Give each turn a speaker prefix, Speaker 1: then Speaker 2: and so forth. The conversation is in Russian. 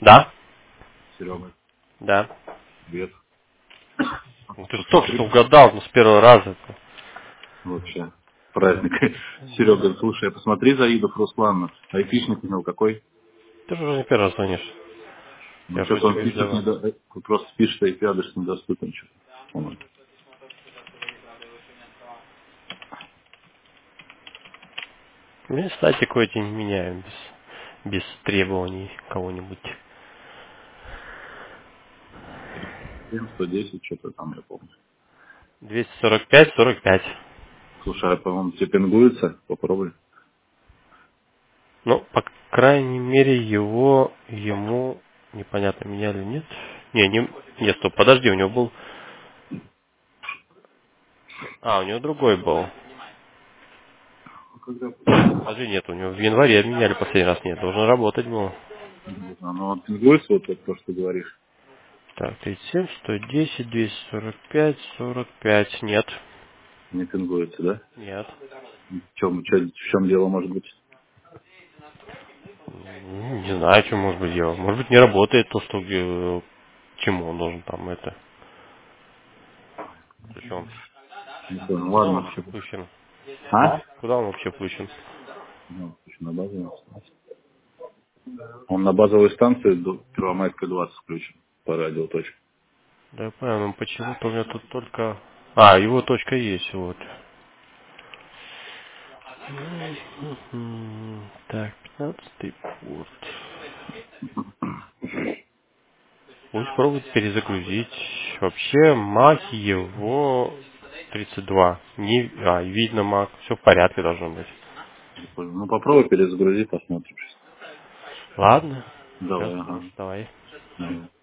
Speaker 1: Да?
Speaker 2: Серега,
Speaker 1: Да.
Speaker 2: привет.
Speaker 1: Ну, ты же только
Speaker 2: Посмотри
Speaker 1: что угадал, ну, с первого раза.
Speaker 2: вообще праздник. Серега, слушай, посмотри Заидов Руслан. Айпишник у него какой?
Speaker 1: Ты же уже не первый раз звонишь.
Speaker 2: Ну,
Speaker 1: Я же
Speaker 2: что-то он
Speaker 1: тебе
Speaker 2: пишет,
Speaker 1: вызывал.
Speaker 2: просто пишет IP-адрес недоступен. Что-то, по-моему.
Speaker 1: Мы статику эти не меняем без требований кого-нибудь.
Speaker 2: 110, что-то там, я помню.
Speaker 1: 245-45.
Speaker 2: Слушай, а, по-моему, тебе пингуется? Попробуй.
Speaker 1: Ну, по крайней мере, ему непонятно, меняли или нет. Нет, стоп, подожди, у него был... у него другой был.
Speaker 2: Когда
Speaker 1: Подожди, нет, у него в январе меняли последний раз, нет, должен работать был.
Speaker 2: ну, он пингуется, вот это то, что ты говоришь.
Speaker 1: Так, 37, 110, 245, 45, нет,
Speaker 2: Не пингуется, да?
Speaker 1: нет.
Speaker 2: В чем дело может быть?
Speaker 1: Не знаю, что может быть дело. Может быть, не работает то, что чему он должен там это. Причем,
Speaker 2: Не понял.
Speaker 1: куда он
Speaker 2: Ладно,
Speaker 1: вообще
Speaker 2: все.
Speaker 1: включен?
Speaker 2: А?
Speaker 1: Куда он вообще включен?
Speaker 2: Ну, на базовую станцию. Он на базовой станции Первомайская 20 включен по радио точке.
Speaker 1: Да я понял, но почему-то у меня тут только... его точка есть, вот. Так, 15-й порт. Пусть пробует перезагрузить. Вообще, Mac его 32. Видно Mac. Все в порядке должно быть.
Speaker 2: Не понял. Ну попробуй перезагрузи, посмотрим.
Speaker 1: Ладно. Сейчас,
Speaker 2: Давай,
Speaker 1: хорошо,
Speaker 2: ага.
Speaker 1: давай.
Speaker 2: Давай.